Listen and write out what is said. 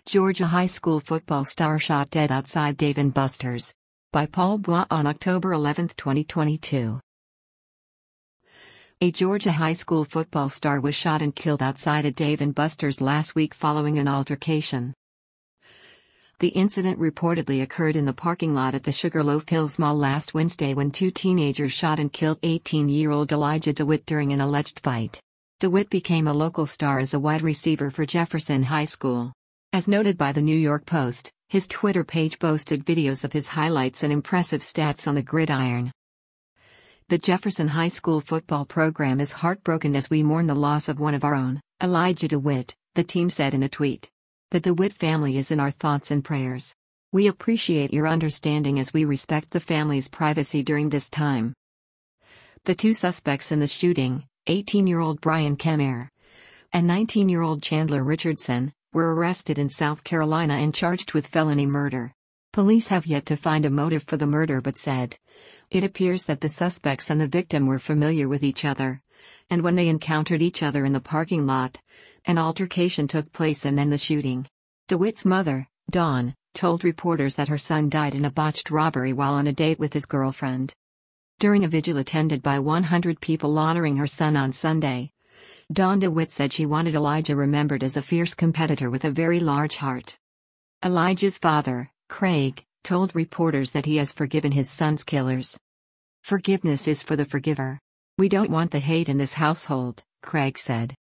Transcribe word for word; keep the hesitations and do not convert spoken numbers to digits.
Georgia high school football star shot dead outside Dave and Buster's. By Paul Bois on October eleventh, twenty twenty-two. A Georgia high school football star was shot and killed outside a Dave and Buster's last week following an altercation. The incident reportedly occurred in the parking lot at the Sugarloaf Hills Mall last Wednesday when two teenagers shot and killed eighteen-year-old Elijah DeWitt during an alleged fight. DeWitt became a local star as a wide receiver for Jefferson High School. As noted by the New York Post, his Twitter page boasted videos of his highlights and impressive stats on the gridiron. The Jefferson High School football program is heartbroken as we mourn the loss of one of our own, Elijah DeWitt, the team said in a tweet. The DeWitt family is in our thoughts and prayers. We appreciate your understanding as we respect the family's privacy during this time. The two suspects in the shooting, eighteen-year-old Brian Kemmer and nineteen-year-old Chandler Richardson, were arrested in South Carolina and charged with felony murder. Police have yet to find a motive for the murder but said, it appears that the suspects and the victim were familiar with each other, and when they encountered each other in the parking lot, an altercation took place and then the shooting. DeWitt's mother, Dawn, told reporters that her son died in a botched robbery while on a date with his girlfriend. During a vigil attended by one hundred people honoring her son on Sunday, Dawn DeWitt said she wanted Elijah remembered as a fierce competitor with a very large heart. Elijah's father, Craig, told reporters that he has forgiven his son's killers. Forgiveness is for the forgiver. We don't want the hate in this household, Craig said.